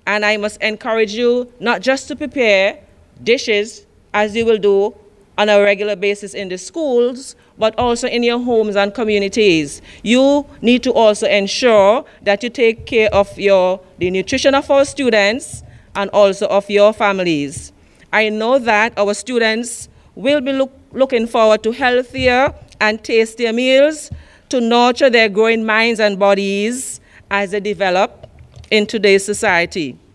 And I must encourage you not just to prepare dishes, as you will do on a regular basis in the schools, but also in your homes and communities. You need to also ensure that you take care of the nutrition of our students and also of your families. I know that our students will be looking forward to healthier and tastier meals to nurture their growing minds and bodies as they develop in today's society.